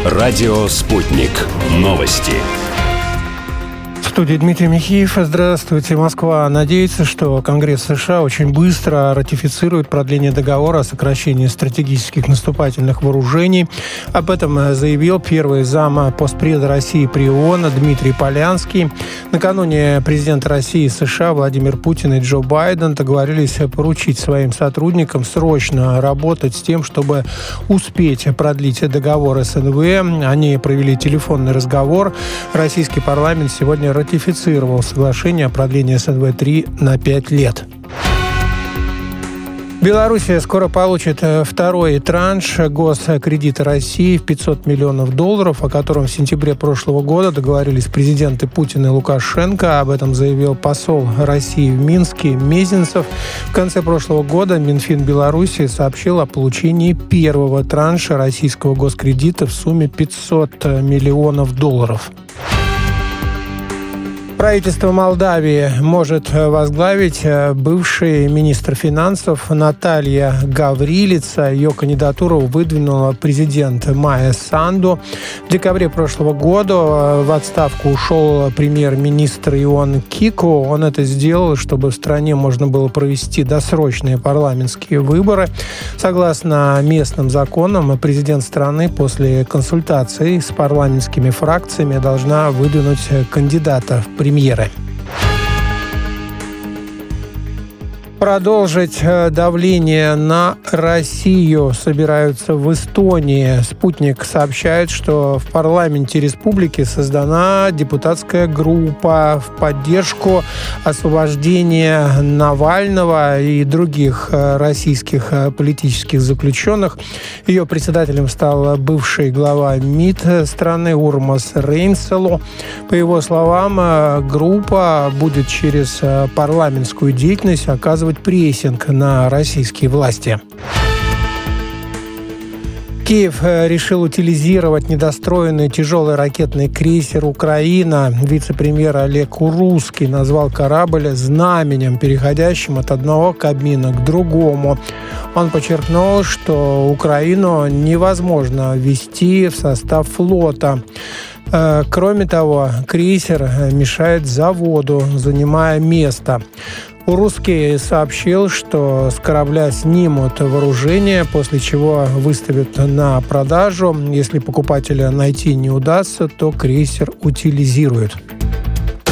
Радио «Спутник». Новости. В студии Дмитрий Михеев. Здравствуйте. Москва надеется, что Конгресс США очень быстро ратифицирует продление договора о сокращении стратегических наступательных вооружений. Об этом заявил первый зам постпреда России при ООН Дмитрий Полянский. Накануне президент России и США Владимир Путин и Джо Байден договорились поручить своим сотрудникам срочно работать с тем, чтобы успеть продлить договор СНВ. Они провели телефонный разговор. Российский парламент сегодня ратифицировал соглашение о продлении СНВ-3 на 5 лет. Белоруссия скоро получит второй транш госкредита России в $500 миллионов, о котором в сентябре прошлого года договорились президенты Путин и Лукашенко. Об этом заявил посол России в Минске Мезенцев. В конце прошлого года Минфин Белоруссии сообщил о получении первого транша российского госкредита в сумме $500 миллионов. Правительство Молдавии может возглавить бывший министр финансов Наталья Гаврилица. Ее кандидатуру выдвинула президент Майя Санду. В декабре прошлого года в отставку ушел премьер-министр Ион Кико. Он это сделал, чтобы в стране можно было провести досрочные парламентские выборы. Согласно местным законам, президент страны после консультаций с парламентскими фракциями должна выдвинуть кандидата в премьеры. Продолжить давление на Россию собираются в Эстонии. «Спутник» сообщает, что в парламенте республики создана депутатская группа в поддержку освобождения Навального и других российских политических заключенных. Ее председателем стал бывший глава МИД страны Урмас Рейнсело. По его словам, группа будет через парламентскую деятельность оказывать прессинг на российские власти. Киев решил утилизировать недостроенный тяжелый ракетный крейсер «Украина». Вице-премьер Олег Урусский назвал корабль знаменем, переходящим от одного кабина к другому. Он подчеркнул, что Украину невозможно ввести в состав флота. Кроме того, крейсер мешает заводу, занимая место. Урусский сообщил, что с корабля снимут вооружение, после чего выставят на продажу. Если покупателя найти не удастся, то крейсер утилизируют.